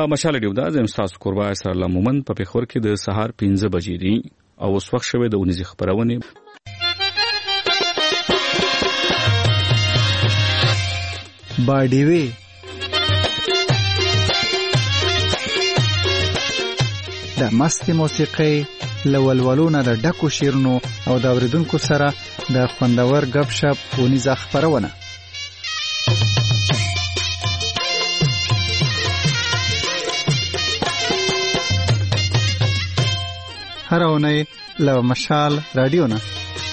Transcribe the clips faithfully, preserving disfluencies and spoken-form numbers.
مشال ډیو دا زم تاسو قربا سره الله مومن په پخور کې د سهار پنځه بجې دي او اوس وخت شوه د ونیزي خبرونه باډیوي د مست موسیقي لولولونه د ډکو شیرونو او د اوریدونکو سره د خوندور غب شپ ونیزه خبرونه هر اونۍ له مشال رادیو نه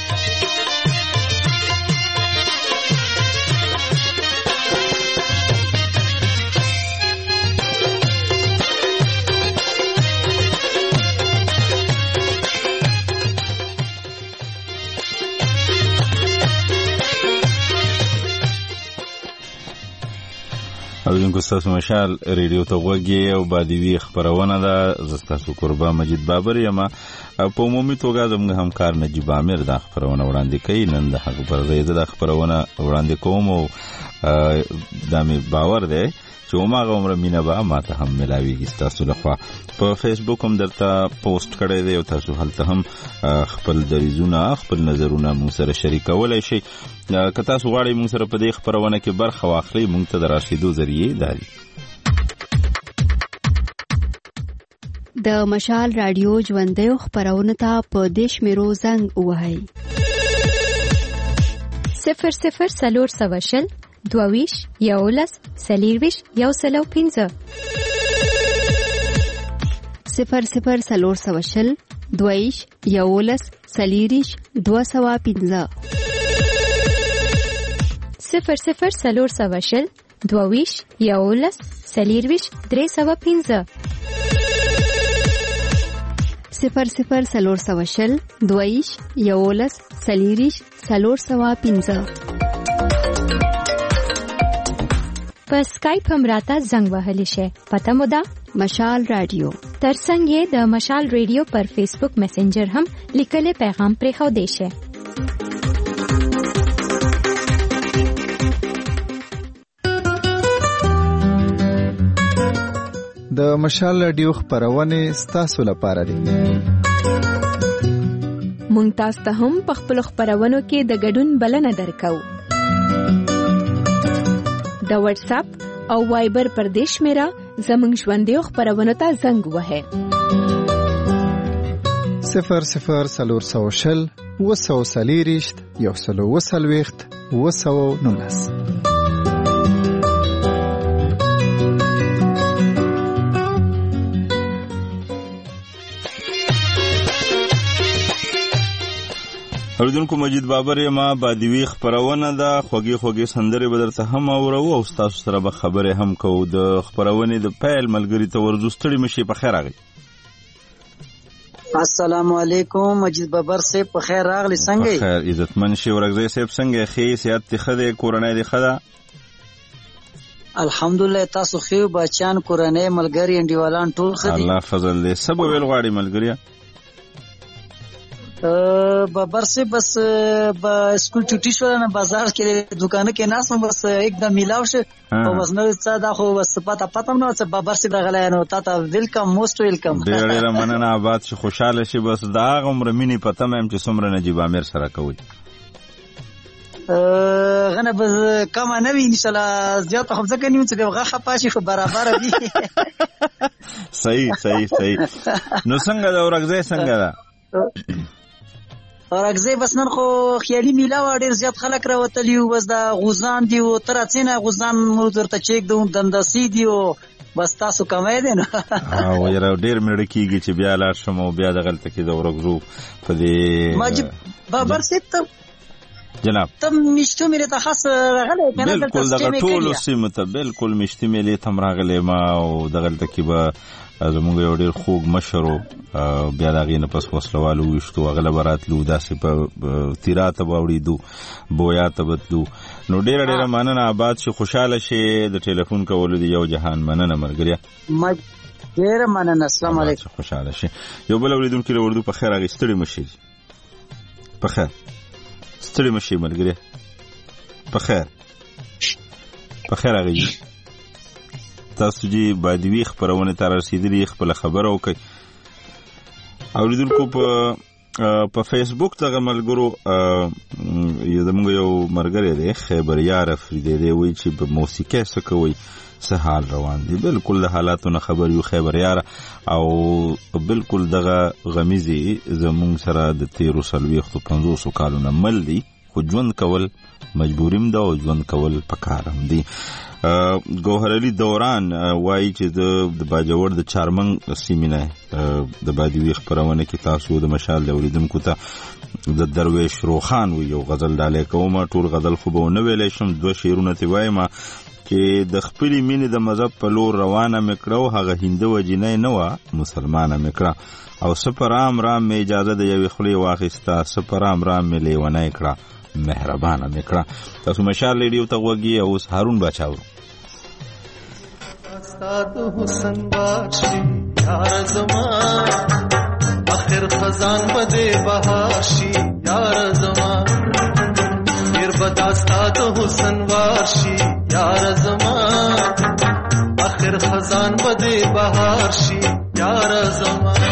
اوزن کو تاسو مشال ریډیو ته وګورئ او بادوی خبرونه ده زستاسو قربا مجید بابر یم په عمومي توګه زموږ همکار نجیب عامر دا خبرونه وړاندې کوي نن د حق پر ځای د خبرونه وړاندې کوم او د مې باور دی چې عمره عمره مینا به ماته هم ملاويږي تاسو لخوا په فیسبوک هم درته پوسټ کړی دی او تاسو هلته هم خپل دریزونه خپل نظرونه مو سره شریکولای شئ که تاسو غواړئ مو سره په دې خبرونه کې برخه واخلئ مونږ ته د راشدو ذریعہ داري د مشال رادیو ژوندۍ خبرونه ته په دیش میرو زنګ وهاي صفر صفر سلور سواشل دویش یولس سلیرویش یو سلو پینزه صفر صفر سلور سواشل دویش یولس سلیریش دو سوا پینزه صفر صفر سلور سواشل دویش یولس سلیرویش درې سوا پینزه صفر صفر سلور سواشل دویش یولس سلیریش سلور سوا پینزه په اسکایپ هم راته زنګ وهلی شي پته مو ده مشال رادیو ترڅنګ د مشال رادیو پر فیسبوک میسنجر هم لیکلي پیغام پرې خو دی شي د مشال رادیو خبرونه ستاسو لپاره دي مونږ تاسو ته هم په خپل خبرونو کې د ګډون بلنه درکو د واتس اپ او وایبر پر دیش میرا زمنګ ژوندۍ خبرونه ته زنګ وهه صفر صفر سلور سوشل وسو سلیریشت یو سلو وسلويخت وسو نونس اوریدونکو مجید بابر ما بادوی خبرونه ده خوږی خوږی سندره بدرته هم اورو او تاسو سره به خبره هم کو د خبرونه د پیل ملګری ته ورزوستړي مشي په خیر راغلی السلام علیکم مجید بابر سے په خیر راغلی څنګه خیر عزتمن شي ورغزی صاحب څنګه خې سیادت خده کورنۍ دی خده الحمدلله تاسو خو بچان کورنۍ ملګری انډیوالان ټول خدي الله فضل دې سبب ویل غواړي ملګری بابر سے بس با اسکول چټی شو نه بازار کې دکان کې ناس نو بس एकदम ملاو شه او بس نو څه دا خو بس پتا پتا نو څه بابر سے دغلا نو تا ته ویلکم موست ویلکم ډېر ډېر مننه آباد شي خوشاله شي بس دا عمر مینی پته مې چې څومره نجیب عامر سره کوي غنه بس کما نه وی ان شاء الله زیات خو ځکه نیو چې غاخه پاشي خو برابر وي صحیح صحیح صحیح نو څنګه دا ورغزه څنګه دا ورغزه بس نن خو خیالي میلاو ډیر زیات خلک راوتلیو بس دا غوزان دی او تر څنګه غوزان مو درته چیک دوم دنداسي دی او بس تاسو کمای دی نو او یره ډیر مړ کیږي چې بیا لا شمو بیا د غلطه کې د ورغزو په دې ماجب بابر سیت جناب تم مشتو مې ته خاص راغله کنه بالکل دغه ټول سیمه ته بالکل مشتي مې تم راغله ما او د غلطه کې به زموږ یو ډیر خوږ مشرو بیا دغه نه پس وسلوالو وشتو غلب راتلو داسې په تیراته باوړي دو بویا ته بدلو نو ډیر ډیر مننه آباد شي خوشاله شي د ټلیفون کولو دی یو جهان مننه مرګریا ما ډیر مننه السلام علیکم خوشاله شي یو بل اوریدونکو له وردو په خیر هغه ستړي مشي په خیر ستړي مشي مرګریا په خیر په خیر هغه تاسو جی بادوي خبرونه تر رسیدلی خپل خبره وکړي. اوریدونکو په په فیسبوک دغه ملګرو یو زموږ یو ملګری دی خبریار افریدی دی وایي چې په موسیقۍ څه کوئ څه حال روان دي. بالکل د حالاتو نه خبر یو خبریار او بالکل دغه غمیزي زموږ سره د تیرو څلوېښتو پنځوسو کالو نه مل دي، خو ژوند کول مجبوریم ده او ژوند کول پکار هم دي. ګوهر علي دوران وایي چې د باجوړ د چارمنګ سیمې نه د بادوي خپرونه کې تاسو د مشال اوریدونکو ته د درویش روخان وی یو غزل ډالۍ کوم. ټول غزل خو به نه ویلی شم، دوه شعرونه تی وایم چې د خپلې مینې د مذهب په لور روانه مې کړه، هغه هنده وجینۍ نه وه مسلمانه مې کړه، او څه په رام رام مې اجازه د یوې خولې واخیسته، څه په رام رام مې لیونی کړه، مهربانه مې کړه. تاسو مشال ریډیو ته غوږ یې. اوس هارون باچا ورو استاد حسن باشی یار زمان آخر خزان بده بهاشی یار زمان دیر بد استاد حسن باشی یار زمان آخر خزان بده بهاشی یار زمان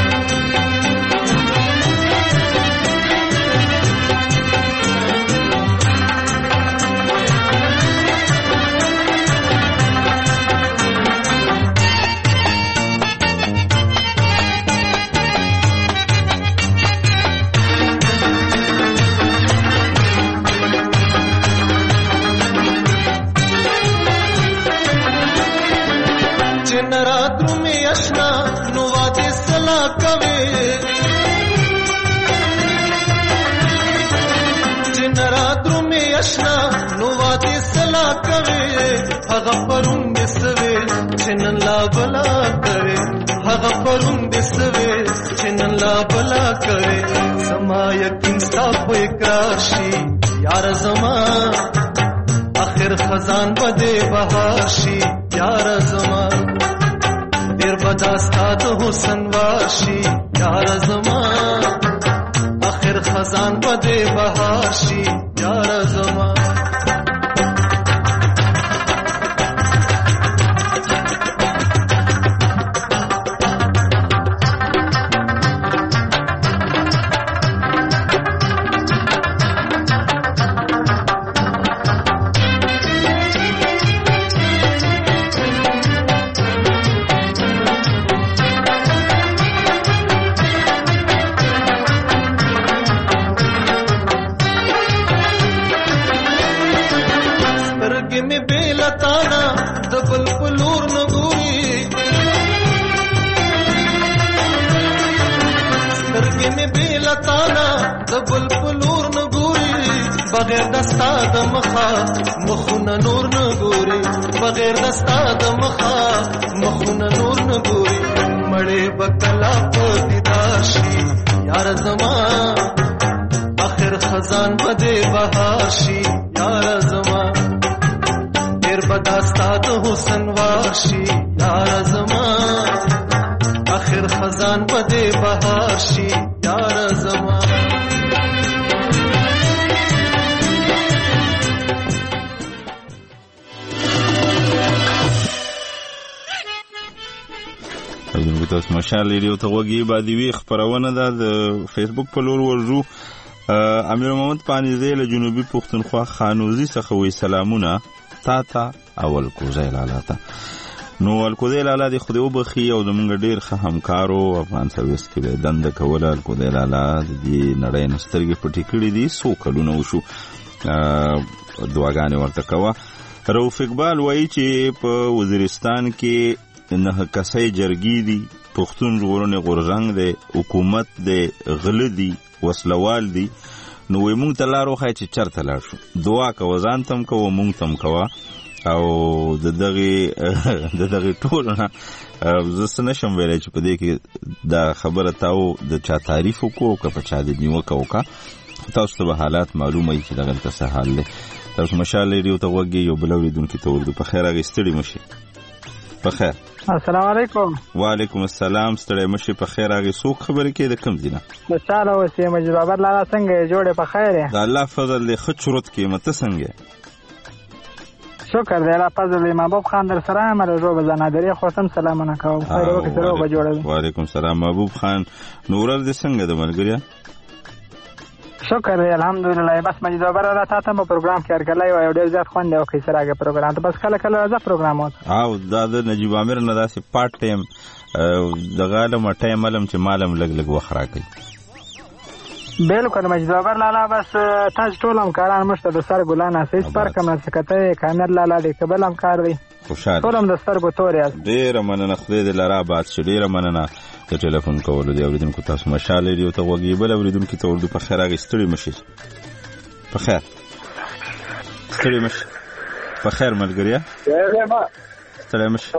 هغه پرون دسوي چنن لا بلا کرے، هغه پرون دسوي چنن لا بلا کرے، سما یقین ستا په اقرار شي یار زما اخر خزان بده بهار شي یار زما ډیر بدا ستاد حسن واشي یار زما اخر خزان بده بهار شي یار زما بغیر دستا د مخا مخونه نور نه ګوري، بغیر دستا د مخا مخونه نور نه ګوري، مړې بکلا په دیدار شي یار زما اخر خزان بده بهار شي یار زما ډیر بداستا د حسن واشي یار زما اخر خزان بده بهار شي یار زما تاسو مشال ریډیو ته غوږی. بادوي خبرونه ده د فیسبوک په لور ورجو. امیر محمد پانیزی له جنوبي پښتونخوا خانوزي څخه وی سلامونه تا ته اول کوزای لاله ته. نو الکوزای لاله د خدای وبخي او زمونږ ډیر ښه همکارو افغان سرویس کې دنده کوله. الکوزای لاله د دې نړۍ نسترګې پټې کړې دي، څو کلونه وشو، دعاګانې ورته کوه. رؤف اقبال وایي چې په وزیرستان کې نه کسای جرګی دي، پښتون ژغورنې غورځنګ دی، حکومت دی، غله دي، وسلوال دي. نو وی مونږ ته لار وښایه چې چېرته لاړ شو. دعا کوه، ځان ته هم کوه، مونږ ته هم کوه. او د دغې د دغې ټولو نه زه څه نشم ویلی چې په دې کې دا خبره تاو د چا تعریف وکړو که په چا د نیوکه وکړه، خو تاسو ته به حالات معلومه وي چې دغلته څه حال دی. تاسو مشال ریډیو ته غوږ یو بل اورېدونکي ته ورځو. په خیر هغې ستړي مه شي. په خیر. السلام علیکم. وعلیکم السلام. ستړی مه شي. په خیر هغې څوک خبرې کوي، د کوم ځای نه؟ د چاله اوسې مجید بابر لالا څنګه یې؟ جوړې په خیر یې؟ د الله فضل دی، ښه چورت کې یم. ته څنګه یې؟ شکر دی الله فضل محبوب خان در سره ام رو بزنادری خواستم سلامونه کوم خیر وکړه سره به جوړه. وعلیکم السلام محبوب خان نورل دې څنګه د ملګریا؟ شکر دی الحمدلله. بس مجید بابر را تا ته په پروګرام کې ارګلای و یو ډیر زیات خوند او کې سره هغه پروګرام ته بس کله کله راځه پروګرامات او دا د نجیب عامر نه داسې پارت ټایم د غالم ټایم علم چې مالم لګ لګ وخرا کوي. بالکل مجید بابر لالا بس تاسو ټول هم کاران مشته د سر ګلان اساس پر کوم سکته کامر لالا دې قبل هم کار دی خوشاله ټول هم د سترګو تورې ډیر مننه خدای دې لرا باد ش ډیر مننه د ټلیفون کولو دی اوریدونکو تاسو مشاله دی ته وګي بل اوریدونکو ته ورته په خیر هغه ستړي مشي په خیر ستړي مشي په خیر ملګریا ستړي مشي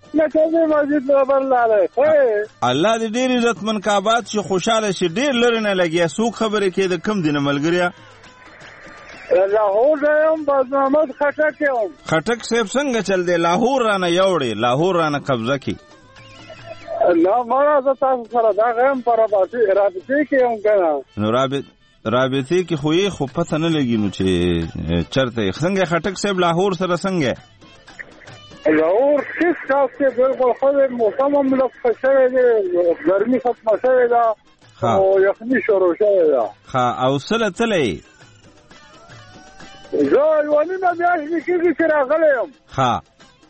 الله دې ډیر عزتمن کابات شي خوشاله شي ډیر لری نه لګي سو خبره کې د کم دینه ملګریا لاهور یم باز محمد خټک یم. خټک صاحب څنګه چل دی لاهور رانه یوړې لاهور رانه قبضه کی نه مړه زه تاسو سره دا غیم پر رابطې کې یم کنه نو رابط رابطې کې خو یې خو پته نه لګي نو چې چرته څنګه خټک صاحب لاهور سره څنګه لاهور څه تاسو بالکل خو موسم هم لږ شوی دی ګرمي ختمه شوې ده او یخني شروع شوې ده ها او سره تلې زه یو نیمه میاشت کېږي چې راغلی یم ها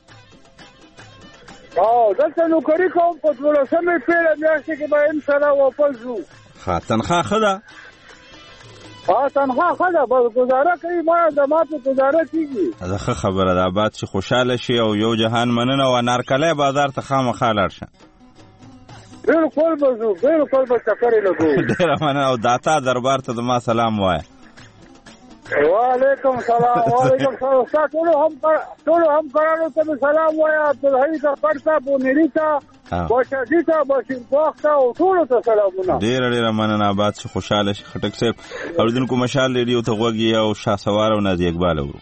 او دلته نوکري کوم په دولسمې پیړه میاشتې کې به انشاءالله واپس ځو ها تنخواه ښه ده ها تنخواه ښه ده بس ګزاره کوي ما د ما په ګزاره کېږي دا ښه خبره ده آباد چې خوشحاله شي او یو جهان مننه او انارکلی بازار ته خامخا لاړ شه بالکل به ځو بالکل به چکر یې لګو ډېره مننه او داتا دربار ته زما سلام وایه وعلیکم سلام وعلیکم سلام استاد ټولو هم ټولو همکارانو ته سلام وایم عبدالحی ظفر صاحب او نیری ته باشادي ته بشیر باغ ته او ټولو ته سلامونه ډېره ډېره مننه آباد شي خوشحاله شي خټک صاحب اورېدونکو مشال ریډیو ته غوږ یې او شهسوار او نازي اقبال اورو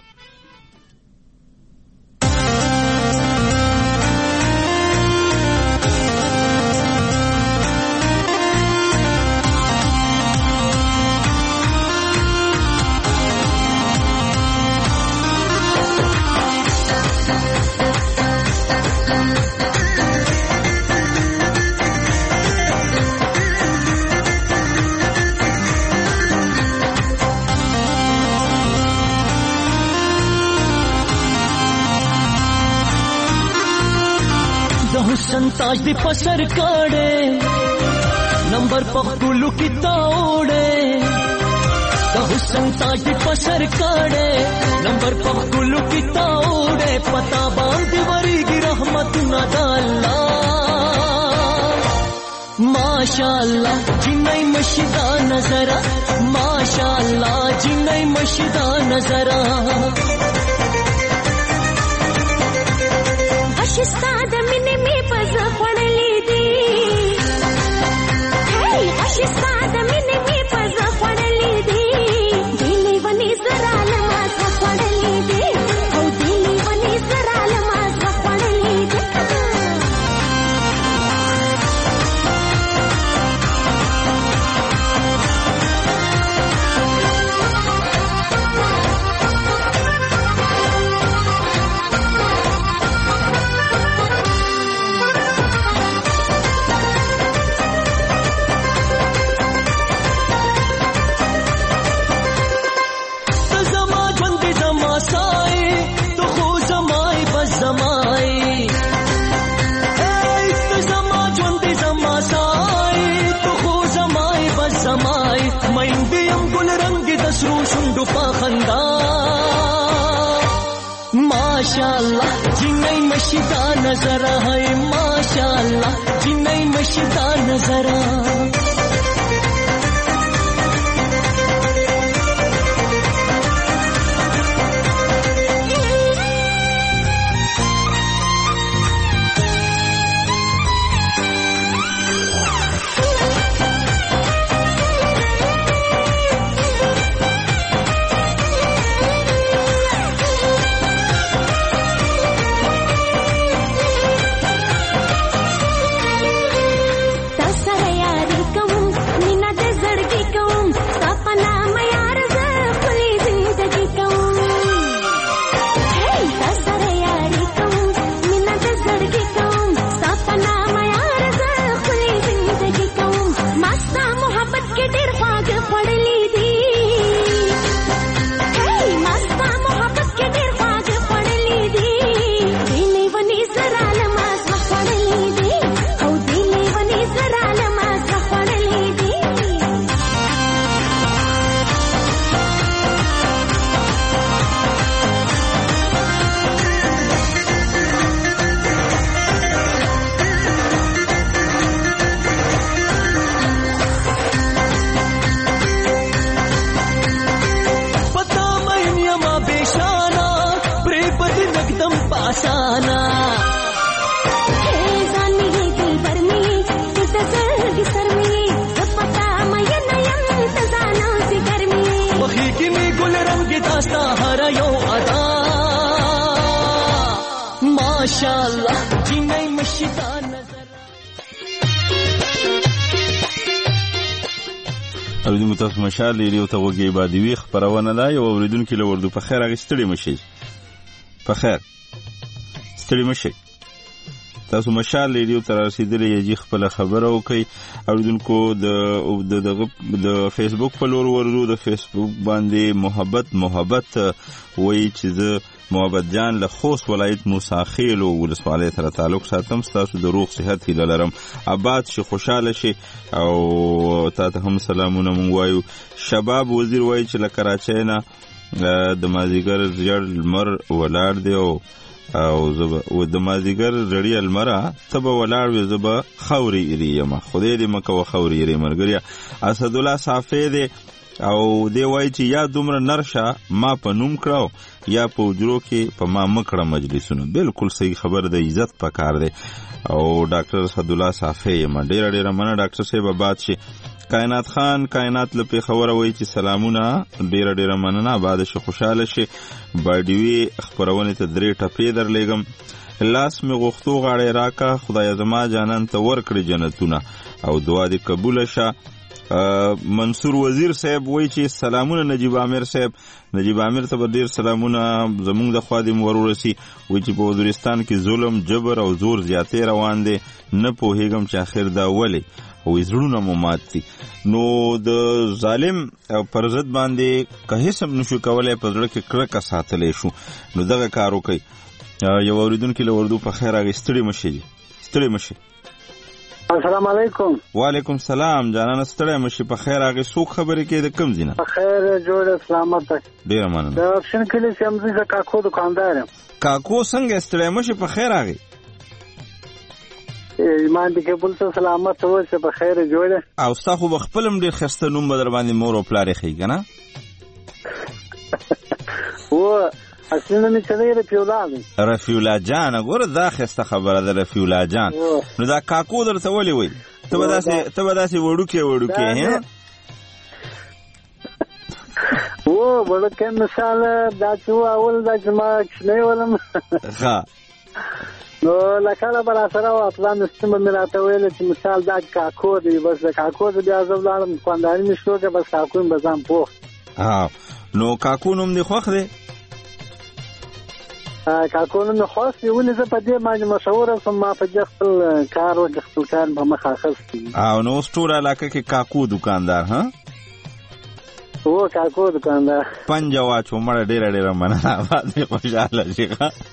ताज दी पसर काड़े नंबर पखुलू की तोड़े तो हुसन ताज दी पसर काड़े नंबर पखुलू की तोड़े पता बांध वरी की रहमत न डाला माशाअल्लाह जिन्नई मशीदा नजरा माशाअल्लाह जिन्नई मशीदा नजरा अशिस्ताद मिने में पज़ पड़ली दी हे अशिस्ताद मिने में पज़ पड़ली दी दिली वनी जराल माज़ पड़ली दी ओ दिली वनी जराल माज़ पड़ली दी माशाअल्लाह जिन्नई मशीदा नजरा है माशाअल्लाह जिन्नई मशीदा नजरा तसर यार कम کې ډېر خواږه خوړلي دي مستا محبت کې ډېر خواږه خوړلي دي دې لیوني سره له ما زړه خوړلي دي او دې لیوني سره له ما زړه خوړلي دي आसाना ځان مې دلبر مې د زړګي سر مې پتا مې نه يم ته ځانو ذکر مې مخې کې مې ګل رنگ داستا هر یو ادا ماشاءالله جنې مشتا نظر اوریدونکو تاسو مشال ریډیو ته وګورئ باندې وی خبرونه ده یو اوریدونکو له وردو په خیر اغستړي مشي په خیر ستړي مشي تاسو مشال ریډیو ته رسیدلې یی خپل خبره وکي اوریدونکو د د د فیسبوک په لور ورو د فیسبوک باندې محبت محبت وایي چې زه محبت جان له خوست ولایت موسی خیل ولسوالۍ سره تعلق ساتم تاسو د روغ صحت هیله لرم آباد شي خوشاله شي او تاسو هم سلامونه مونږ وایو شباب وزیر وایي چې له کراچۍ نه د مازیګر زیړ لمر ولاړ دی او او زبا و د مازیګر رړی المرا تبه ولاړ وي زبا خوري ایریما خدای دې مکه و خوري ایری مرګریا اسد الله صافی دې او دی وای چې یا دومره نرشه ما په نوم کړو یا په وجرو کې په ما مکړه مجلسونو بالکل صحیح خبر د عزت پکار دی او ډاکټر اسد الله صافی ما ډیر ډیر مننه ډاکټر صاحب آباد شي کائنات خان کائنات لپاره خبره وای چې سلامونه ډیر ډیر مننه آباد شي خوشاله شي باډیوي خبرونه ته درې ټپې درلېګم لاس می غوښتو غاړې راکا خدای زما جانان ته ورکړي جنتونه او دعا دې قبول شه منصور وزیر صاحب وای چې سلامونه نجیب عامر صاحب نجیب عامر ته ډیر سلامونه زموږ د خادم ورورسي وای چې په وزیرستان کې ظلم جبر او زور زیاتې روان دي نه پوهیږم چې اخر دا ولې او زړونه مو مات دي نو د ظالم پر ضد باندې که هیڅ هم نشو کولای په زړه کې کړکه ساتلی شو نو دغه کار وکړئ یو اوریدونکي له اردو په خیر هغې ستړي مشي ستړي مشي السلام علیکم وعلیکم سلام جانانه ستړی مشي په خیر هغې څوک خبرې کوي د کوم ځای نه په خیر جوړ سلامت ډېره مننه د اپشن کلي سیمزي د کاکو دکاندار یم کاکو څنګه ستړی مشي په خیر هغې ایمان دې قبول ته سلامت اوسه په خیر جوړه او ستا خو به خپل هم ډېر ښایسته نوم به در باندې مور او پلار یې ښیي که نه و اصلي نوم یې څه دی رفیع الله دی رفیع الله جان ګوره دا ښایسته خبره ده رفیع الله جان نو دا کاکو درته ولې وایي ته به داسې ته به داسې وړوکې وړوکې و وړوکی مثال دا چې و اول دا چې ما کوچنی ولم ښه نو لکه به را سره و افغان سیمه مې راته ویل چې مثال دا کاکو دی بس د کاکو د بیا زه ولاړم دکانداري مې شروع کړه بس کاکو مې به ځان پوخ نو کاکو نوم دې خوښ دی کاکو نوم مې خوښ دی ولې زه په دې باندې مشهوره شوم ما په دې خپل کار وکړ خپل کار په مخ اخیستی او نو اوس ټوله علاقه کې کاکو دکاندار ها و کاکو دکاندار پنجه واچو مړه ډېره ډېره مننه آباد دې خوشحاله شي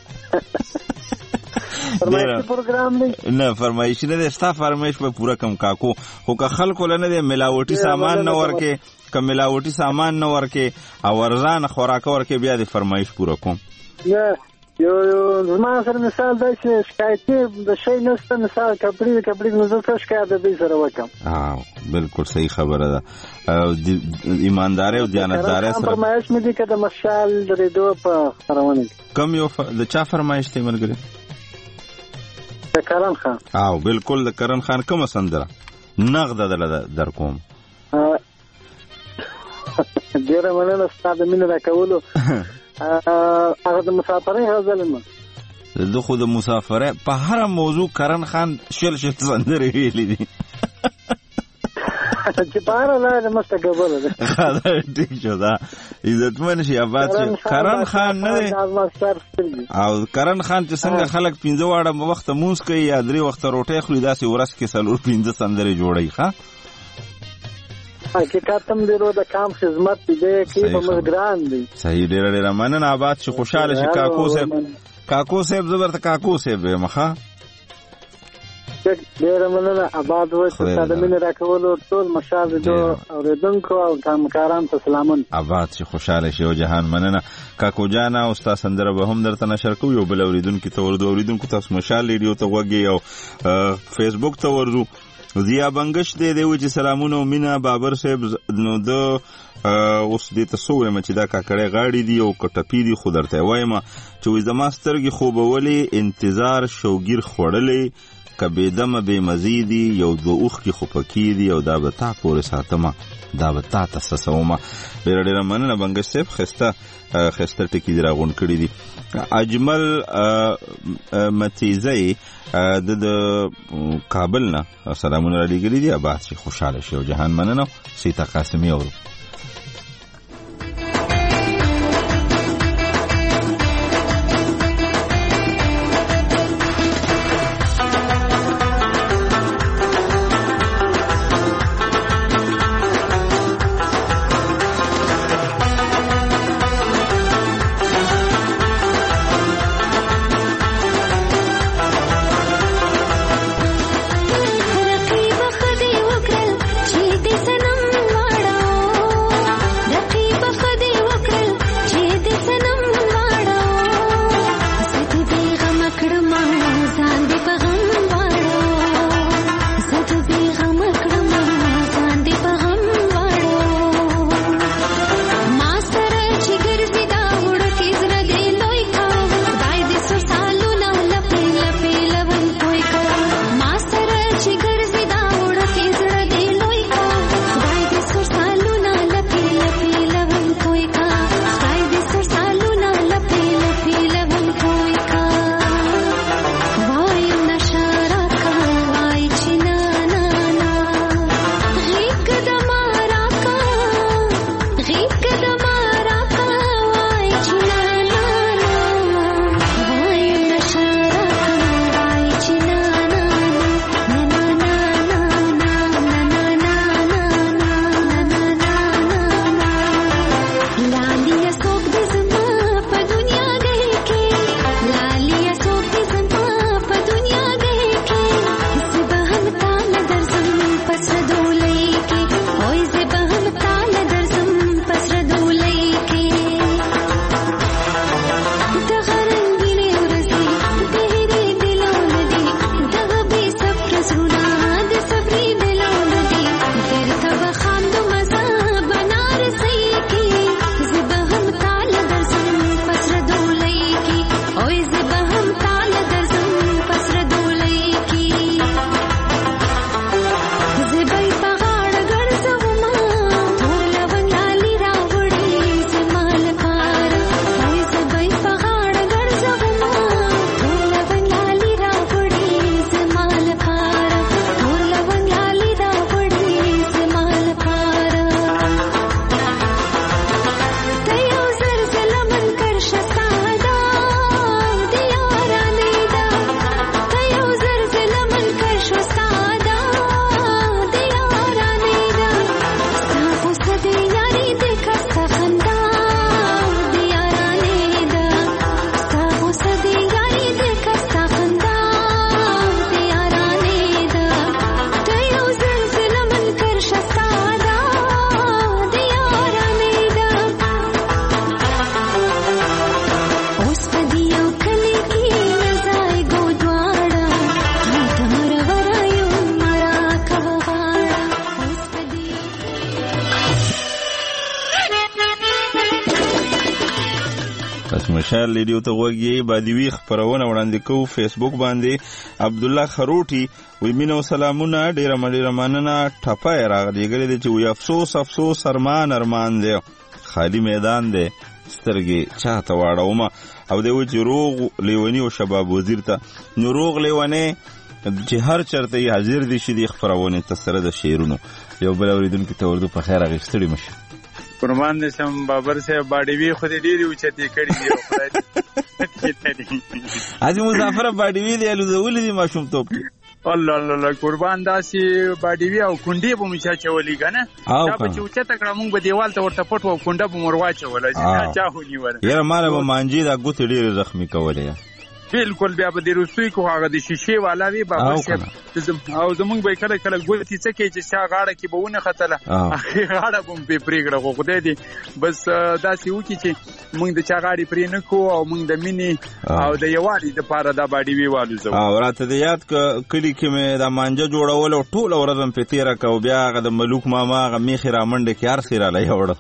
فرمایشي پروګرام دی نه فرمایشي نه دی ستا فرمایش به پوره کم کاکو خو که خلکو له نه دی ملاوټي سامان نه ورکې که ملاوټي سامان نه ورکې او ورځان خوراک ورکې بیا د فرمایش پوره کوم نه یو زما سره مثال دی چې شکایتي د شی نشته مثال کپړې کپړې نو زه څه شکایت د دوی سره وکړم بالکل صحیح خبره ده ایمانداري او دیانتداري سره فرمایش مې دي که د مشال د ریډیو په خپرونه کم یو د چا فرمایش دی ملګري د کرن خان او بالکل د کرن خان کومه سندره نغده دله در کوم ډېره مننه ستا د مینې راکولو هغه د مسافرۍ غزل ما زه خو د مسافرۍ په هره موضوع کرن خان شل شل سندرې ویلي دي چې په هره لاره مسته ګبله ده ټیک شو دا عزتمن شي آباد شي کرن خان نه دی او کرن خان چې څنګه خلک پنځه واړه وخته مونځ کوي یا درې وخته روټۍ خوري داسې ورځ کې څلور پنځه سندرې جوړوي ښه حقیقت هم ډیرو د کام خدمت دی کې په موږ ګران دی. صحیح ډیر ډیر مننه. آباد شي خوشاله شي کاکو صاحب. کاکو صاحب زبرته کاکو صاحب مخه ډیر مننه. آباد و ستاسو مين راکولو ټول مشال دو اوریدونکو او همکاران ته سلامونه. آباد شي خوشاله شي او جهان مننه. کاکو جان او استاد سندره به هم درته نشر کوو. یو بل اوریدونکو ته ورته اوریدونکو تاسو مشال ریډیو ته وګورئ او فیسبوک ته ورځو. ضیا بنگش دې دی چې سلامونه او مینا بابر صاحب نو د اوس دې تاسو وایم چې دا کاکړې غاړي دی او کټپی دی خو درته وایم چې وې زما سترګې خوبولې انتظار شوګیر خوړلې کبیدمه به مزیدی یو دو اوخ کی خو پکی دی او دا به تا پورې ساتمه دا به تا تاسومه. ډېر ډېر مننه بنگش صاحب. خسته خسته ټکی دی راغون کړی دی. اجمل متیزی د کابل نه سلامونه را لګری دی. آباد شي خوشاله شي او جهان مننه. سیتا قاسمی اورو. مشال ریډیو ته وګورئ. بادوی خبرونه وړاندې کوو فیسبوک باندې. عبد الله خروټي وی مینو سلامونه ډیر مډیر مننه. ټپه راغلی ګرې چې وی افسوس افسوس ارمان ارمان دی خالی میدان دی سترګې چاته واړوم او دی و چې روغ لیونی او شباب وزیر ته نو روغ لیونی چې هر چرته حاضر دي شي د خبرونه تسره د شعرونو. یو بل اوریدونکو ته ورته په خیر غوښتړي مشه. قربان دې شم بابر صاحب باډیوی خو دې ډیری اوچتي کړی دی خدای دې. اځي مظفر باډیوی دې الوزول دي ماشوم توپ الله الله قربان داسې باډیوي او کونډې به مو چا چولې که نه دا به چې اوچته کړه مونږ به دیوال ته ورته پټ وو کونډه به مو ور واچوله چې چا ونیوله یاره ما له به مانجې دا ګوتې ډېرې زخمي کولې بالکل بیا به د روستوي کو هغه د شیشې والا وي بابا صاحب او زمونږ به کله کله ګوتې څه کوي چې چا غاړه کې به ونه ختله هغې غاړه به مو پرې پرېږده خو خدای دې بس داسې وکړي چې مونږ د چا غاړې پرې نه کړو او مونږ د مینې او د یووالي دپاره دا باډیوي والوځو او راته د یاد کلي کې مې دا مانجه جوړول او ټوله ورځ مې پرې تېره کړه او بیا هغه د ملوک ماما هغه میخې را منډې کې هر څه راله یوړه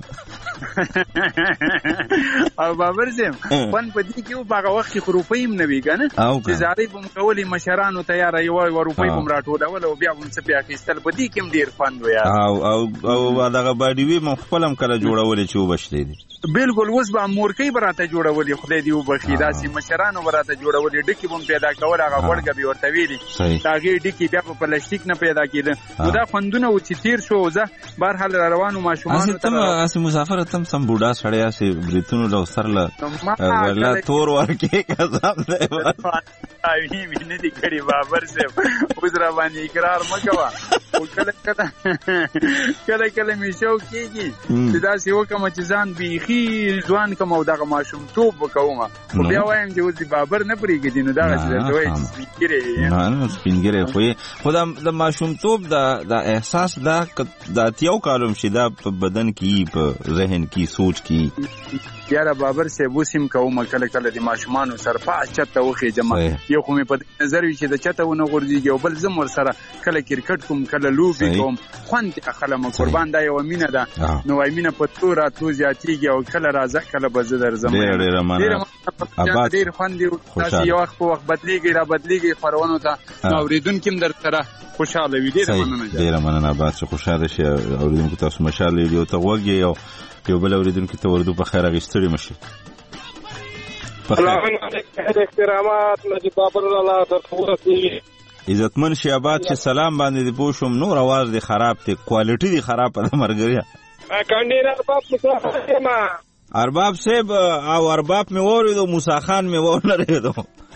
او بابر صاحب فن په دې کې په هغه وخت کې خو روپۍ هم نه وي که نه چې زارۍ به م کولې مشرانو ته یاره یوه یوه روپۍ به م راټولول او بیا به م څه پرې اخیستل په دې کې هم ډېر فن و یار او او دغه باډیوي م خپل هم کله جوړولې چې وبشلی دي بالکل اوس به مورکۍ به راته جوړولې خدای دې وبخي داسې مشرانو به راته جوړولې ډکې به م پیدا کول هغه غوړګه به ورته ویلې د هغې ډکې بیا په پلاستیک نه پیدا کېده نو دا خوندونه و چې تېر شو زه بهرحال را روانو ماشومانو ته مسافر تم سم بوډا سړی هسې بریتونو له سر له ورله تور ورکې قسم دی مې نه دي کړي بابر صاحب اوس را باندې اقرار مه کوه خو کله کله کله کله مې شوق کېږي چې داسې وکړم چې ځان بیخي ځوان کړم او دغه ماشومتوب وکوم خو بیا وایم چې اوس بابر نه پرېږدي نو دغسې درته وایي چې سپین ږیری نه نه سپین ږیری خو یې خو د ماشومتوب دا احساس دا د اتیاو کالو شي دا په بدن کې په ذهن کې سوچ کې یاره بابر صاحب اوس هم کوم کله کله د ماشومانو سره پاس چت ته وخېږم یو خو مې په نظر وي چې د چته ونه غورځېږي او بل زه م ورسره کله کرکټ کوم کله لوبې کوم خوند یې اخلم قربان دا یوه مینه ده نو وایي مینه په تو راتو زیاتېږي او کله راځه کله به زه درځم ډېر خوند یې تاسې یو وخت په وخت بدلېږي را بدلېږي خپرونو ته نو اورېدونکي هم در سره خوشحاله وي ډېره مننه ډېره مننه باد چې خوشحاله شي اورېدونکو تاسو مشال ریډیو ته غوږ یې او یو بل اورېدونکي ته وردو په خیر هغې ستړي مه شي احترامات نجیب بابر الله درته ورسېږي عزتمن شي آباد چې سلام باندې دې پوه شوم نور اواز دې خراب دی کوالټي دې خرابه ده ملګريه کنډیر ارباب مسافر ارباب صاحب او ارباب مې واورېدو موسی خان مې واورېدو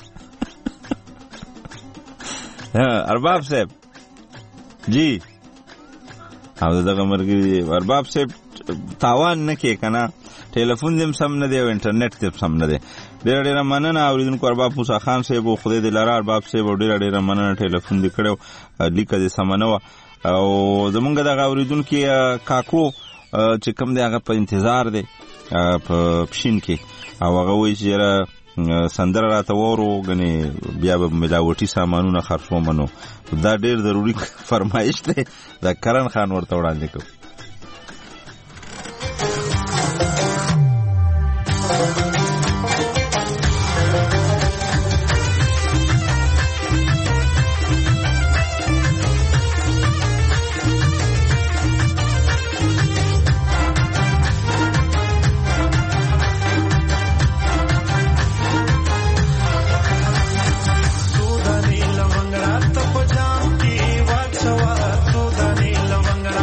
ارباب صاحب جی او دغه ملګري ارباب صاحب تاوان نه کې که نه ټلیفون دې هم سم نه دی او انټرنیټ دې سم نه دی ډېره ډېره مننه اورېدونکو ارباب موسی خان صاحب او خدای دې لره ارباب صاحب او ډېره ډېره مننه ټلیفون دې کړی لیکه دې سمه نه وه او زمونږ دغه اورېدونکي کاکو چې کوم دی هغه په انتظار دی په پشین کې او هغه وایي چې یاره سندره راته وورو ګنې بیا به ملاوټي سامانونه خرڅومه نو دا ډېر ضروري فرمایش دی دا کرن خان ورته وړاندې کوو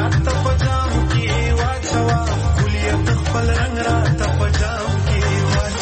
پل رنگ رات پجام کی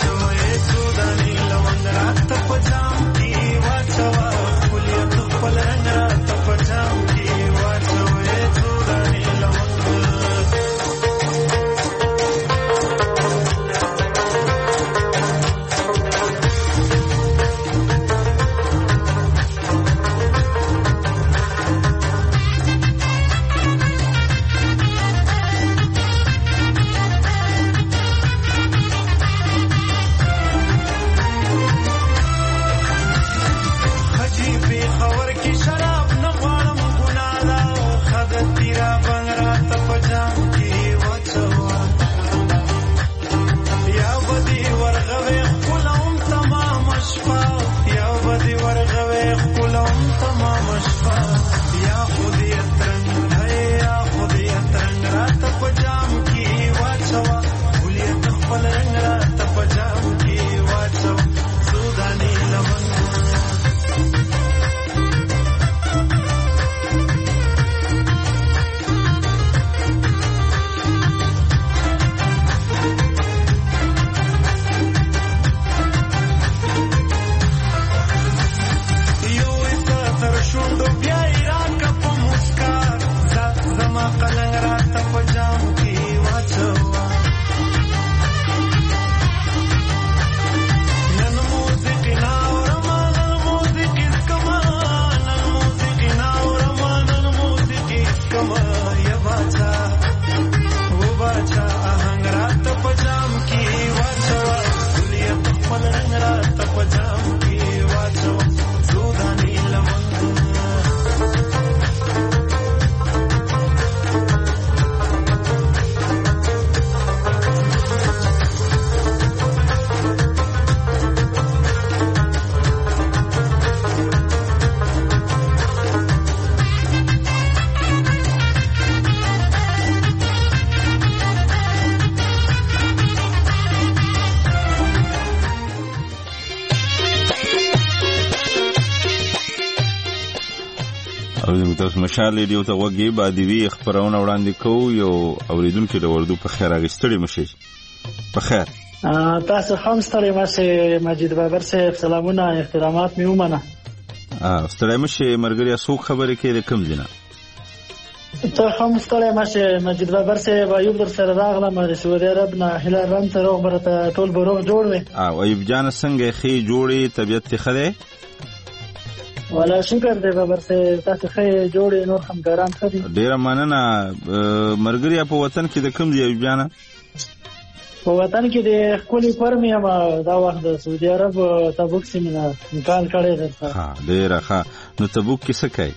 تاسو مشال ریډیو ته وګورئ بعدوي خبرونه وړاندې کوو یو اوریدونکو د وردو په خیر اغستړي مشي په خیر تاسو هم ستړي مشه مجید بابر صاحب سلامونه احترامات می ومنه اه ستړي مشه مرګریا سو خبرې کې د کم دینه ته هم ستړي مشه مجید بابر صاحب ایوب در سره راغله د سعودي عرب نه هلال رن سره وبرته ټول بروغ جوړ وي اه ایوب جان څنګه خې جوړي طبيعت ته خره ولا شکر دی بابر صاحب تاسو خې جوړي نور هم ګران خدي ډیر مننه مرګریا په وطن کې د کم دی ایوب جان په وطن کې د خپل فرمې ما دا وخت د سعودي عرب تبوک سیمینار نکال کړی دی ها ډیر ښه نو تبوک کې څه کوي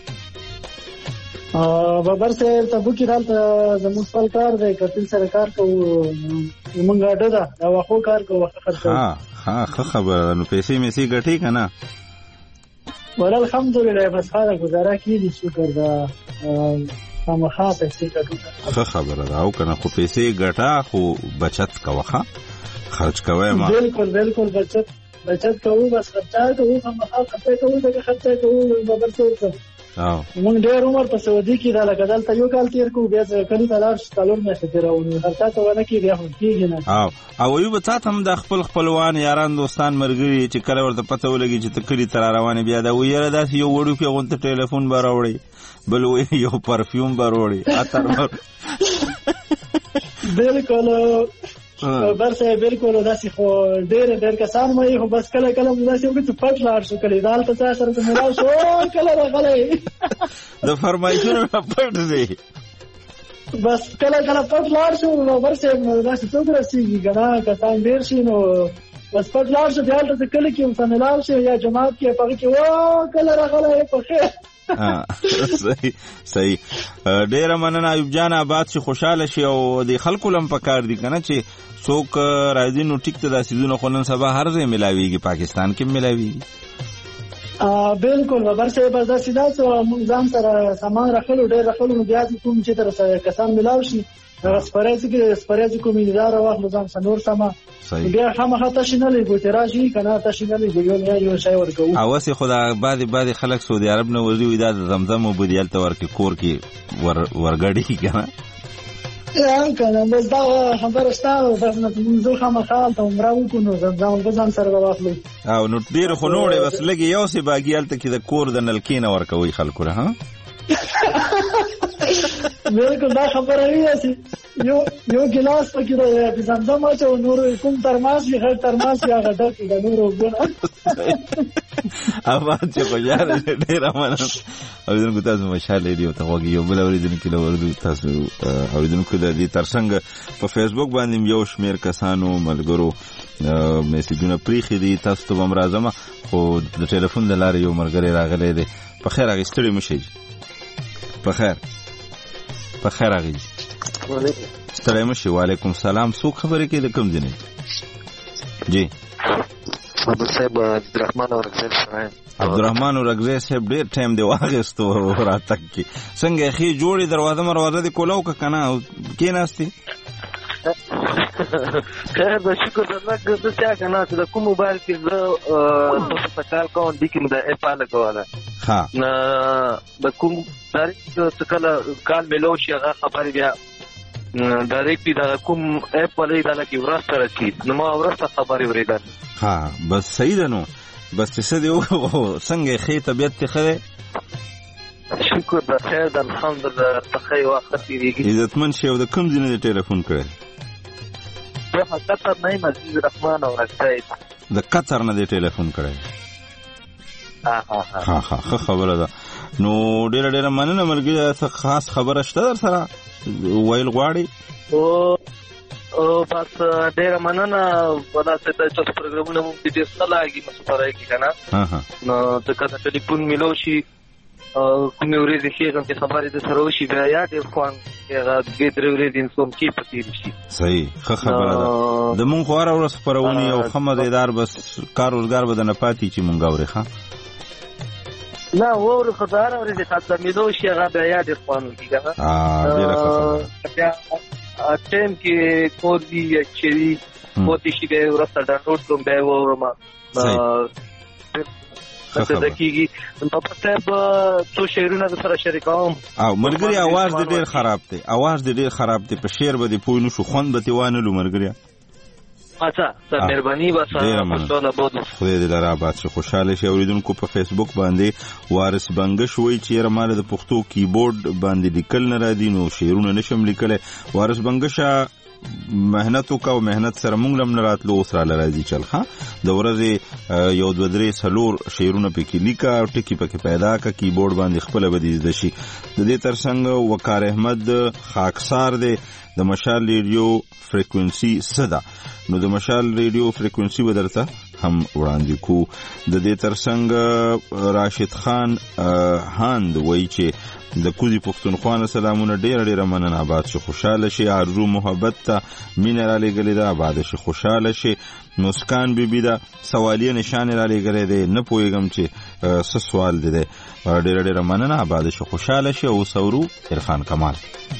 بابر صاحب تبوک کې دلته زموږ خپل کار دی کتل سره کار کوو موږ اډه ده دا واخو کار کوو خرڅ ها ها ښه خبره نو پیسې مې سي ګټي کنه ولل الحمدلله بس خاله گزاره کیږي شکر دا هم خاطر څه ګټو ښه خبره ده او کنه خو پیسې ګټا خو بچت کوه خرج کوي ما بالکل بالکل بچت بچت کوو بس خرچه کوو هم خرچه کوو دا خرچه کوو بابر صاحب او موږ ډېر عمر په سعودي کې دا لکه دلته یو کال تیر کوو بیا کلی ته لاړ شو څلور میاشتې تېروو خرچه ته ونه کېږي بیا خو کېږي نه او او ایوب تا ته هم د خپل خپلوان یاران دوستان ملګري چې کله ورته پته ولګي چې ته کلي ته را روانې بیا دا ویره داسې یو وړوکی غونته ټلیفون به راوړئ بل وایي یو پرفیوم به راوړئ عطر بالکل بر صاحب بالکل داسې خو ډېر ډېر کسان مې خو بس کله کله مو داسې وکړي چې پټ لاړ شو کلی دالته چا سره ته ملاو شو کله راغلی د فرمایشونو نه پټ دی بس کله کله پټ لاړ شو بر صاحب نو داسې څوک رسېږي که نه کسان ډېر شي نو بس پټ لاړ شو بیا هلته کلي کې ورته ملاو شي یا جماعت کې په هغې کې و کله راغلی په خیر صحیح صحیح ډیره مننه ایوب جان آباد شي خوشاله شي او د خلکو لم پکار دي کنه چې څوک راځي نو ټیک ته داسې دونه خو نن سبا هر ځای ملاویږي پاکستان کې ملاویږي بالکل بابر صاحب داسې دا چې موږ ځان سره سامان راخلو ډېر راخلو نو بیا کوم چې تر سره کسان ملاو شي سپریز کې سپریز کوم دیدار واخلو ځان سنور سما بیا خامخا تاسو نه لګو تراشي کنه تاسو نه لګو یو یو شای ورکو او واسه خدا بعد بعد خلک سعودي عرب نه ورځي ودا زمزم وبدیل ته ورکه کور کې ور ورګړی کنه یا کنه بس دا خبره ستاسو بس نه موږ خامخا ته عمره وکړو زمزم ځان سره واخلو او نو ډیر خو نوړې بس لګي یو سی باګیال ته کې د کور د نلکینه ورکوي خلکو را ها بالکل دا خبره وی یو یو ګلاس پکې د زمزم اچو نور کوم ترماس یې غټ ترماس یا غټ د نور وګڼه اما چې په یار ډیر امانه اوریدونکو تاسو مشاله دی او ته وګورئ یو بل اوریدونکو له ورته تاسو اوریدونکو د دې ترڅنګ په فیسبوک باندې یو شمیر کسانو ملګرو میسجونه پریخي دي تاسو ته هم راځم خو د ټلیفون د لارې یو ملګری راغلی دی په خیر هغه ستړي مشي په خیر په خیر هغه ستړي مشي وعلیکم السلام څو خبرې کې د کوم ځای جی ابو صاحب عبدالرحمن اورغزی صاحب عبدالرحمن اورغزی صاحب ډېر ټایم دی واغستو راتک کې څنګه خې جوړي دروازه مروازه دی کولاو که کنه کې ناستي خیر د شکر الله د څه کنه چې د کوم موبایل کې زه په کال کوم د کې د اپل کوله ها نه د کوم تاریخ کله کال ملو شي هغه خبر بیا ډایرکټلی دا کوم اپل دا لکه ورسته رسید نو ما ورسته خبرې ورېدل ها بس صحیح ده نو بس څه دی څنګه خې طبيعت ته خره شکر د خیر د الحمدلله تخی وخت دیږي عزتمن شي او د کوم ځای ټلیفون کړی د قطر نه مزید رحمان او رسید د قطر نه دی ټلیفون کړی ها ها ها ها خبره ده نو ډېر ډېر مننه مرګي څه خاص خبره شته در سره ویل غواړي او او بس ډېر مننه ودا څه ته چې پروګرامونه مو دې څلاږي مسپارای کی کنه ها ها نو ته کله ټلیفون ملو شي کوم ورځ کې چې خبرې د سره وشي بیا یا د خوان هغه د درې ورځې انسان کې پاتې شي صحیح ښه خبره ده د مونږ خو هر ورځ پرونی او خمدیدار بس کار روزګار به نه پاتې چې مونږ اوري ښه نه ور خدای اوري د خاطر ملو شي هغه بیا یا د خوان کې کنه ا ډیره ښه بیا اټم کې کوډي چې موتی شي د ورسره ډاونلوډ کوم به ورما څه کیږي په صاحب څو شعرونه سره شریکوم او مرګري आवाज دې ډېر خراب دی आवाज دې ډېر خراب دی په شعر باندې پوه نو شو خوند به دیوانه لو مرګري اچھا سر مهرباني واسه خوشاله بودو خو دې لاره آباد شي خوشاله شي اوریدونکو په فیسبوک باندې وارث بنگش وای چې رماله د پښتو کیبورډ باندې لیکل نه را دي نو شعرونه نشم لیکل وارث بنگش مهنت وکاو مهنت سره مونږ لم راتلو اوس را لراځي چل ها د ورځې یو دوه درې سلور شعرونه پکې لیکا او ټکی پکې پیدا کا کیبورډ باندې خپل بدی د شي د دې ترڅنګ وقار احمد خاکسار دی د مشال ریډیو فریکوئنسي صدا نو د مشال ریډیو فریکوئنسي ودرته هم وړاندې کو د دې ترڅنګ راشد خان هاند وای چې د کوزي پښتونخوا سلامونه ډیر ډیر مننه آباد شي خوشاله شي ارزو محبت ته مینه را لګلې ده آباد شي خوشاله شي مسکان بیبي دا سوالیه نشان را لګلې ده نه پويګم چې څه سوال دي ډیر ډیر مننه آباد شي خوشاله شي او سورو عرفان کمال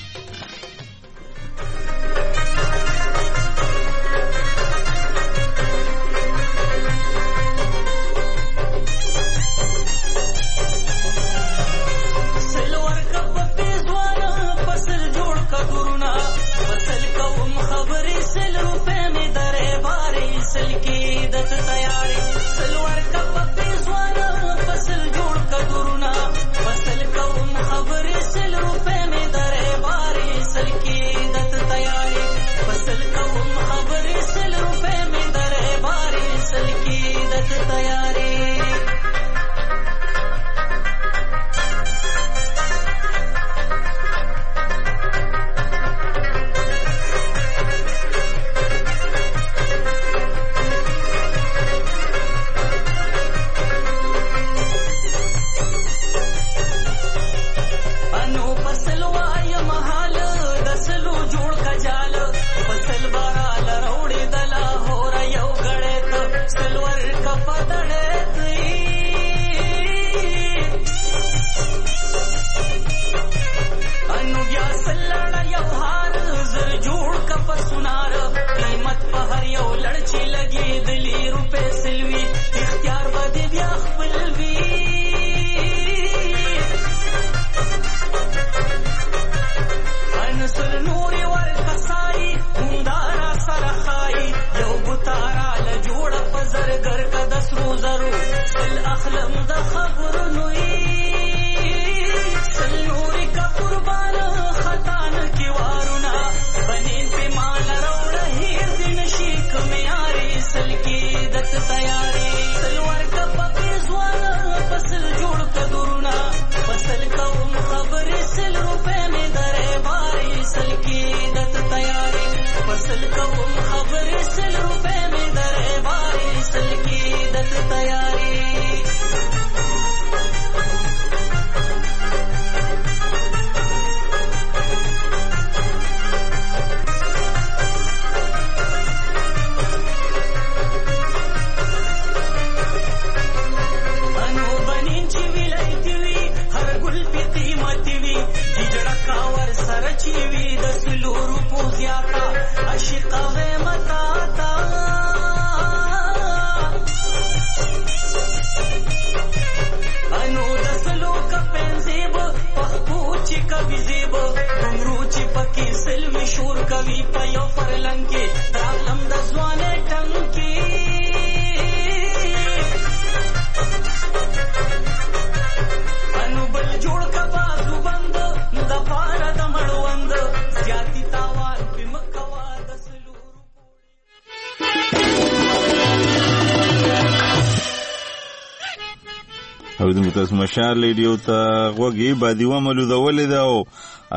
مشال ریډیو ته غوږی بادي و ملودولې ده او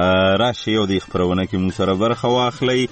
راشي یو د خبرونه کې مو سره برخه واخلي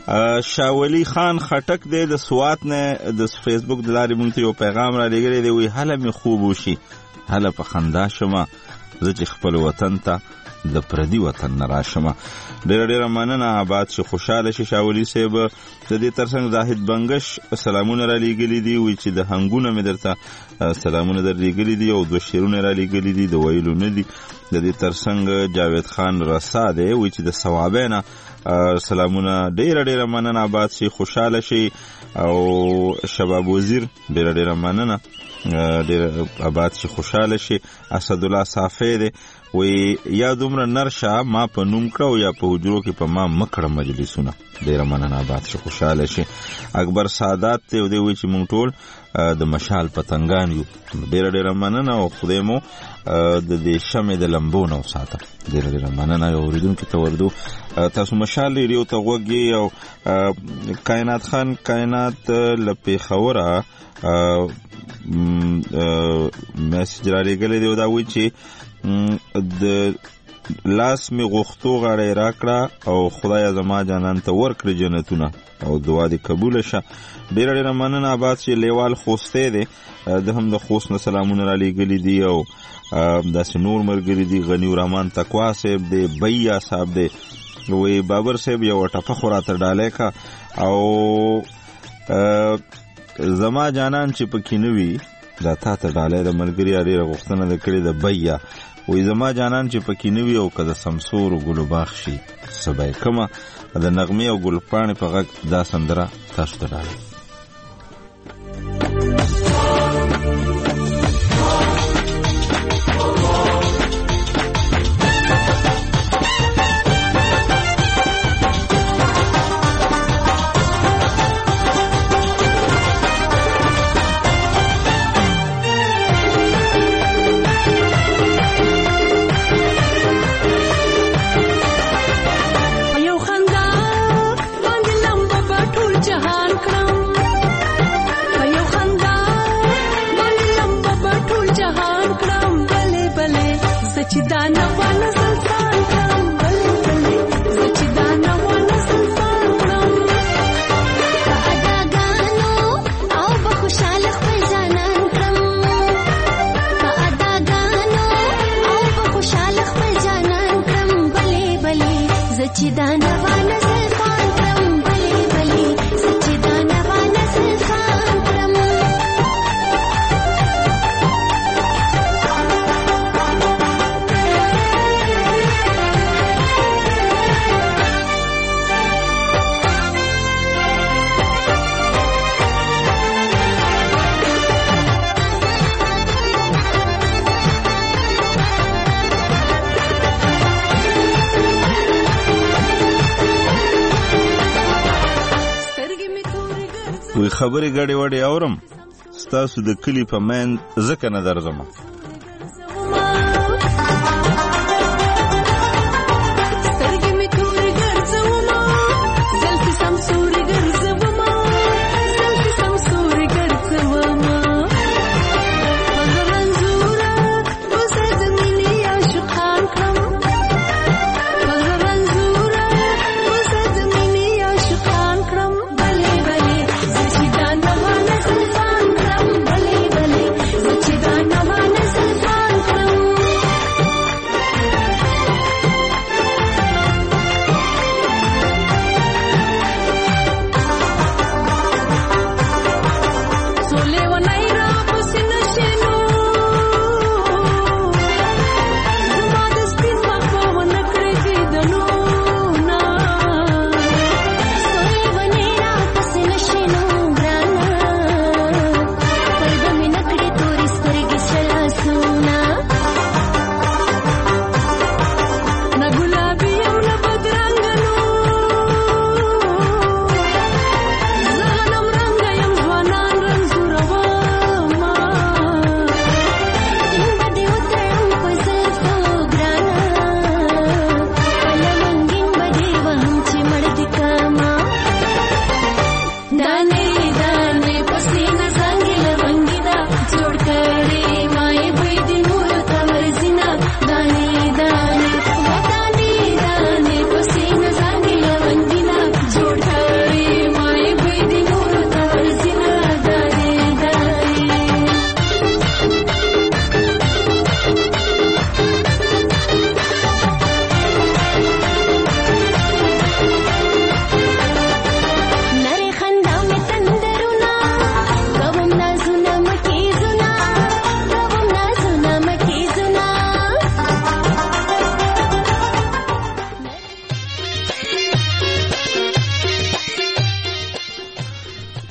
شاولی خان خټک د سوات نه د فیسبوک د لارې مونږ ته یو پیغام را لګړی دی وی هله می خوب وشي هله په خندا شمه زه چې خپل وطن ته د پردي وطن نه راشمه ډېر ډېر مننه آباد شي خوشاله شي شاولی صاحب د دې ترڅنګ زاهد بنگش سلامونه را لېږلي دي وی چې د هنګونه مې درته سلامونه در لېږلي دي او دوه شعرونه را لېږلي دي د ویلو نه دي د دې ترڅنګ جاوید خان رسا دی وی چې د ثوابه نه سلامونه ډیره ډیره مننه آباد شي خوشاله شي او شباب وزیر ډیره ډیره مننه ډیره آباد شي خوشاله شي اسد الله صافی دی وی یا دومره نرشه ما په نوم کړو یا په حجرو کې په ما مکړه مجلسونه ډیره مننه آباد شي خوشاله شي اکبر سعادت دی او دی وی چې مونږ ټول د مشال پتنګان یو ډیره ډیره مننه او خدای مو د دې شمع د لمبو نه وساته ډیره ډیره مننه یو اوریدونکو ته وردو تاسو مشال ریډیو ته وګورئ او کائنات خان کائنات لپی خوره میسج را لګلې دی دا وی چې د لاس می غوښتو غړې راکړه او خدای زما جانان ته ورکړي جنتونه او دعا دې قبول شه ډیره ډیره مننه آباد چې لیوال خوسته دی د هم د خوست نه سلامونه را لګلې دي او داسې نور مرګري دي غنی الرحمن تقوا صاحب دی بیا صاحب دی وی بابر صاحب یو ټپه خوراته ډالې کا او زما جانان چې پکې نوي دا تا ته ډالې د مرګري اړه غوښتنه وکړي د بیا وی زما جانان چې پکې نوي او کده سمسور او ګلو باغ شي سبای کما د نغمه او ګل پاڼې په غږ دا سندره تاسو ته ډالې خبرې ګډې وډې اورم ستاسو د کلی په من ځکه نه درځم Navana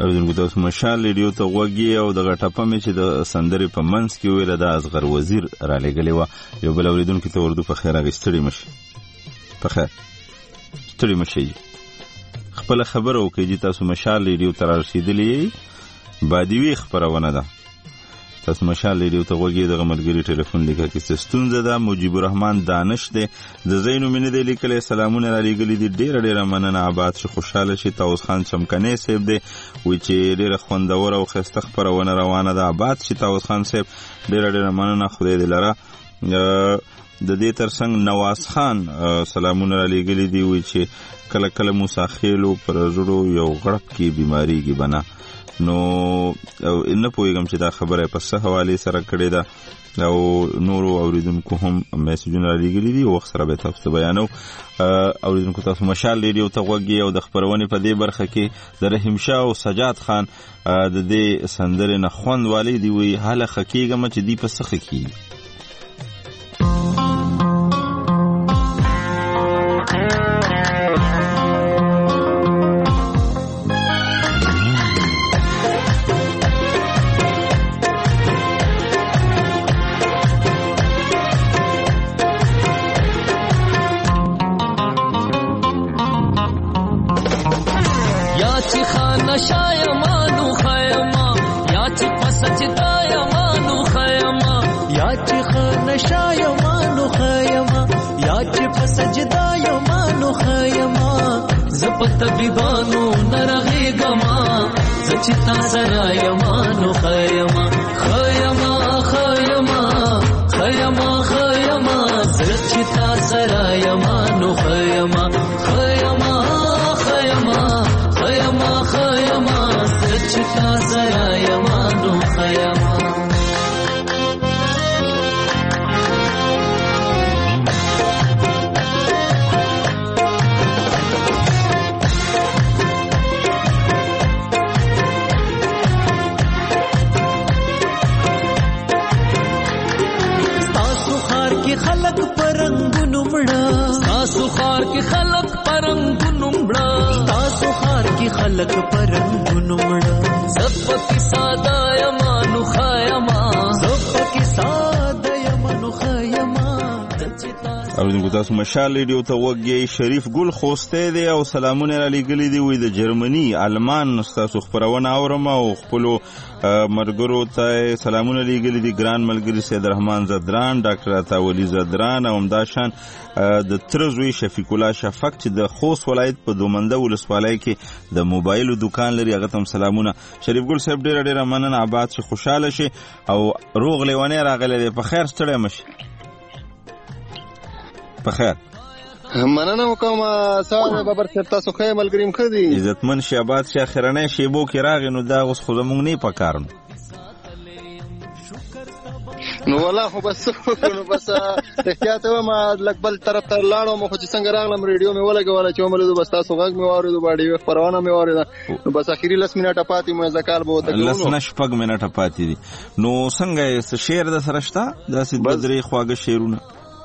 اوریدونکو تاسو مشال ریډیو ته غوږی او د غټپه مې چې د سندرې په منځ کې ویل د اصغر وزیر را لګلې و یو بل اوریدونکو ته وردو په خیر اغستړي مشي په خیر ستړي مشي خپل خبر او کې تاسو مشال ریډیو ته رسیدلې بادیوي خبرونه ده تاسو مشال ریډیو ته غوږی د غملګری ټلیفون لیکه کې ستونزه ده مجيب الرحمن دانش ده د زینو مینه د لیکلې سلامونه را لګلې دي ډېر ډېر مننه آباد شي خوشاله شي تاوس خان چمکنه صاحب ده وی چې ډېر خوندور او خسته خبرونه روانه ده آباد شي تاوس خان صاحب ډېر ډېر مننه خدای دې لره د دې ترڅنګ نواز خان سلامونه را لګلې دي وی چې کله کله موساخیلو پر زړو یو غړپ کې بیماریږي بنا نو نه پوهیږم چې دا خبره په څه حواله سره کړې ده او نورو اوریدونکو هم میسجونه لګلي دي وخت سره به تاسو بیانو اوریدونکو تاسو مشال ریډیو ته غوږی او د خبرونه په دې برخه کې د رحیم شاه او سجاد خان د دې سندره نه خوند والی دی وی حاله حقیقت چې دی په څه کې طبيبانو نرغي غما زچتا سرا یمانو خیما خیما خیما خیما خیما زچتا سرا یمانو خیما خیما خیما خیما خیما زچتا سرا یمانو خیما خلق پرنګونو مړه تاسو خار کې خلق پرنګونو مړه تاسو خار کې خلق پرنګونو مړه زپکی ساده یمانو خایما زپکی ساده یمانو خایما اوریدونکو تاسو مشال ریډیو ته وګورئ شریف ګل خوسته دی او سلامونه را لګلې دی وې د جرمني آلمان تاسو خبرونه اورم او خپل مرګرو ته سلامونه لګلې دي ګران ملګری سید رحمان زدران ډاکټر عطاولی زدران او همداشان د ترزوی شفیق الله شفق چې د خوست ولایت په دومنده ولسوالۍ کې د موبایل دکان لري هغه تم سلامونه شریف ګل صاحب ډېر ډېر مننه آباد شي خوشاله شي او روغ لیوانه راغله په خیر ستړی مش په خیر مننه وکم ساده بابر صاحب تاسو خې ملګریم خدي عزتمن شي آباد شي اخرنه شیبو کې راغی نو دا اوس خو زمونږ نه پکارم نو والله خو بس نو بس احتیاط ما لګبل طرف ته لاړو مخ چې څنګه راغلم ریډیو مې ولګوله چې مله بس تاسو غږ مې واورېدو باندې خبرونه مې واورېده نو بس اخیری لس منټه پاتې مې ځکال بو د لس نشپګ منټه پاتې دي نو څنګه شعر د سرشتہ داسې بدري خواږه شعرونه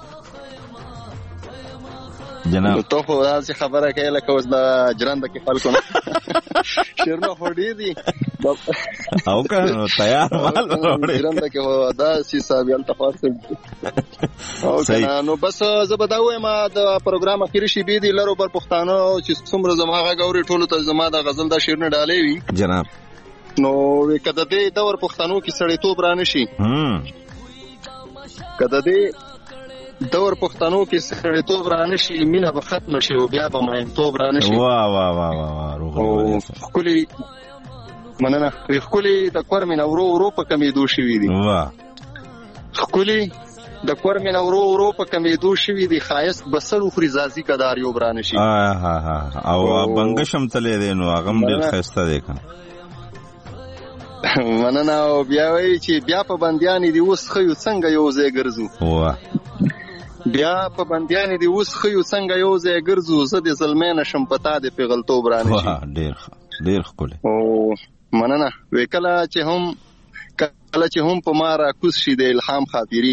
جناب ته خو داسې خبره کوي لکه اوس د جرنده کې خلکو نه شعرونه خوري دي او کنه تیار مال جرنده کې داسې صاحب التفاص او کنه نو بس زبدا وایم د پروګرام اخیری شی بي دي لرو پر پښتانه چې څومره زماغه غوري ټولو ته زما د غزل د شعرونه ډالې وي جناب نو کده دې دور پښتنو کې سړی توپ رانه شي هم کده دې دور پښتنو کې سړیتوب رانه شي مینه به ختم شي او بیا به مینتوب رانه شي وا وا وا وا روغ خولي مننه خولي د کورمن اورو اورو په کمیدو شي وي دي وا خولي د کورمن اورو اورو په کمیدو شي وي دي خایس بسل خوري زازي کدار یو برانه شي ها ها ها او بنګشم تلې دي نو هغه ډېر خسته دي کنه مننه او بیا وی چې بیا په بنديان دي اوس خو څنګه یو ځای ګرځو وا بیا په بنديان دي اوس خو څنګه یو ځای ګرځو زه د ظلمینه شم پتا د پیغلتوب رانه شي ډېر ډېر خپل او مننه وکلا چې هم کله چې هم په ما را کوس شي د الهام خاطری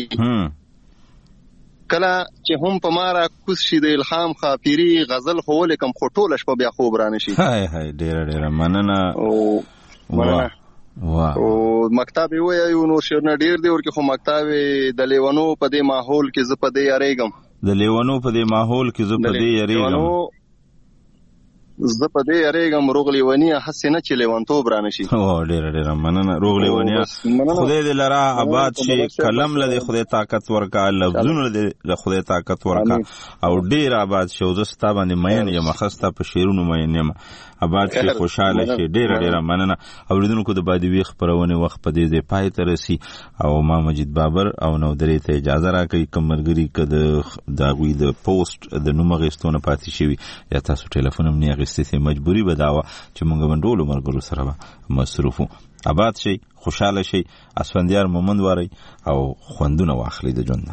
کله چې هم په ما را کوس شي د الهام خاطری غزل خو لیکم خټول شپه بیا خوب رانه شي هاي هاي ډېر ډېر مننه او مننه. او مکتب یو یو نو شرنه ډیر دی ورکه خو مکتب د لیوانو په دې ماحول کې ز په دې یریګم د لیوانو په دې ماحول کې ز په دې یریګم زه په دې یریګم روغ لیوانی حسې نه چې لیوانتوب را نشي. او ډیر ډیر مننه. روغ لیوانی خدای دې لرا آباد شي، کلم لدی خدای طاقت ورکا، لفظونه لدی خدای طاقت ورکا او ډیر آباد شي. زه ستا باندې مین یم، خسته په شیرونو مین یم. آباد شي، خوشاله شي. ډیر ډیر مننه. اوریدونکو د بادوي خبرونه وخت په دې ځای پای ته رسي او ما مجید بابر او نو درې ته اجازه راکړي کمرګری کده دا غوي د پوسټ د نوم غستونه پاتې شي یا تاسو ټلیفون هم نه غستې مجبوری بداوه چې مونږ باندې مرګرو سره مصروفو. آباد شي، خوشاله شي، اسفندیار مومند واري او خوندونه واخلي د ژوند.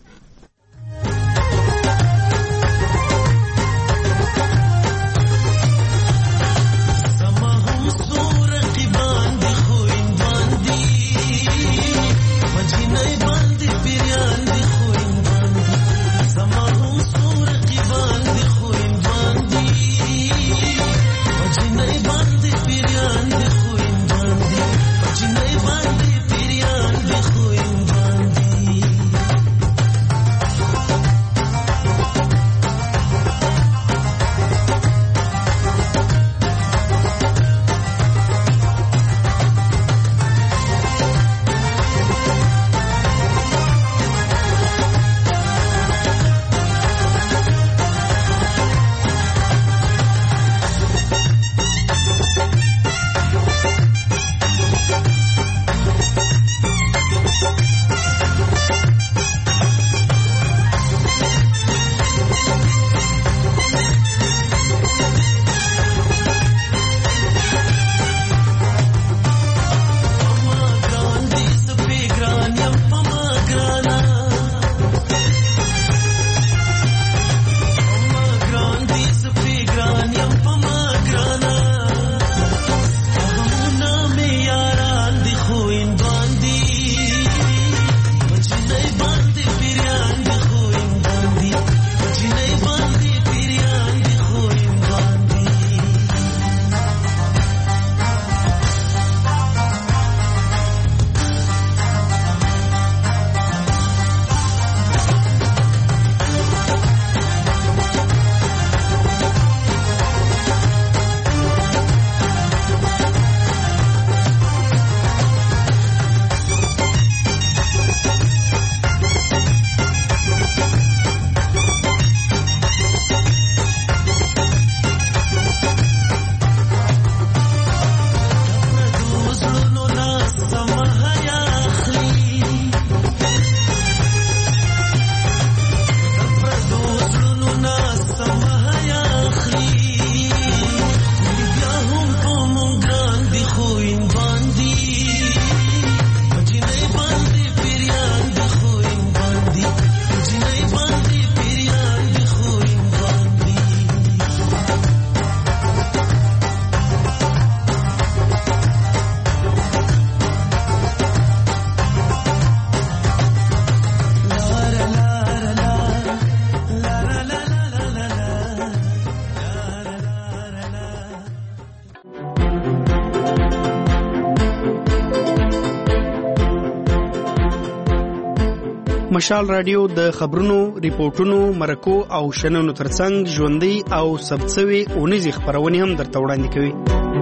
مشال رادیو د خبرونو، ریپورتونو، مرکو او شننو ترڅنګ ژوندۍ او ثبتسوي اونیزې خبرونه هم درته وړاندې کوي.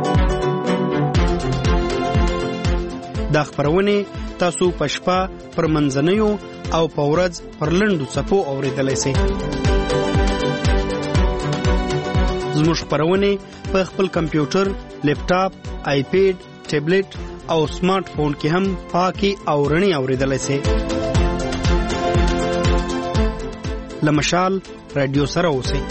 دا خبرونه تاسو په شپه پر منځنیو او په ورځ پر لنډو څپو اوریدلای شئ. زموږ خبرونه په خپل کمپیوټر، لیپټاپ، آیپیډ، ټابلیټ او سمارټ فون کې هم پاکي او رڼي اوریدلای شئ. لمشال رادیو سره اوسئ.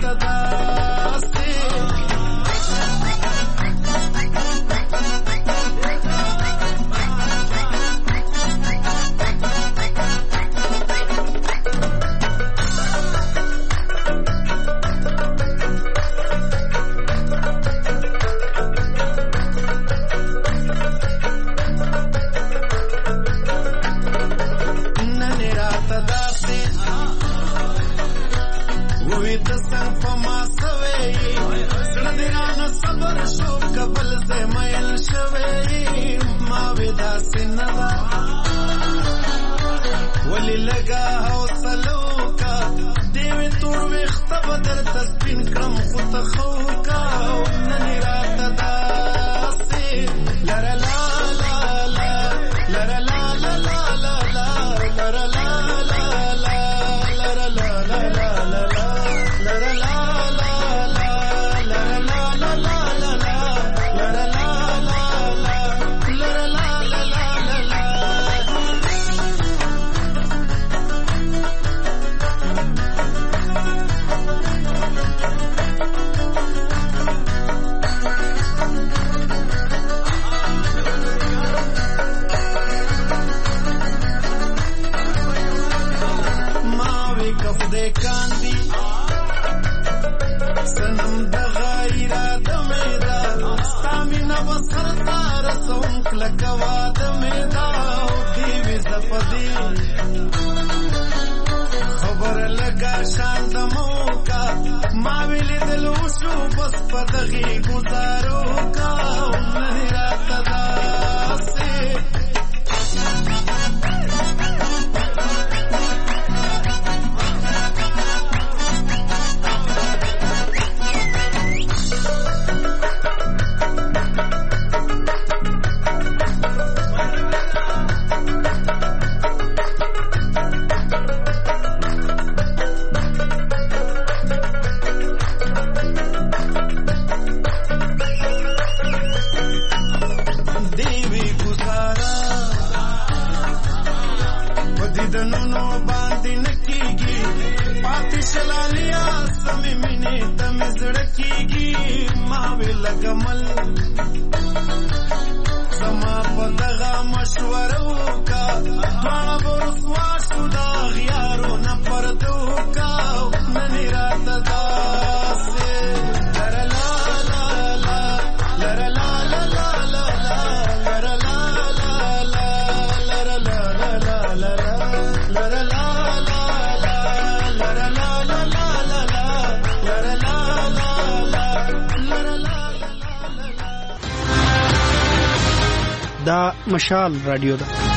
دا مشال رادیو ده.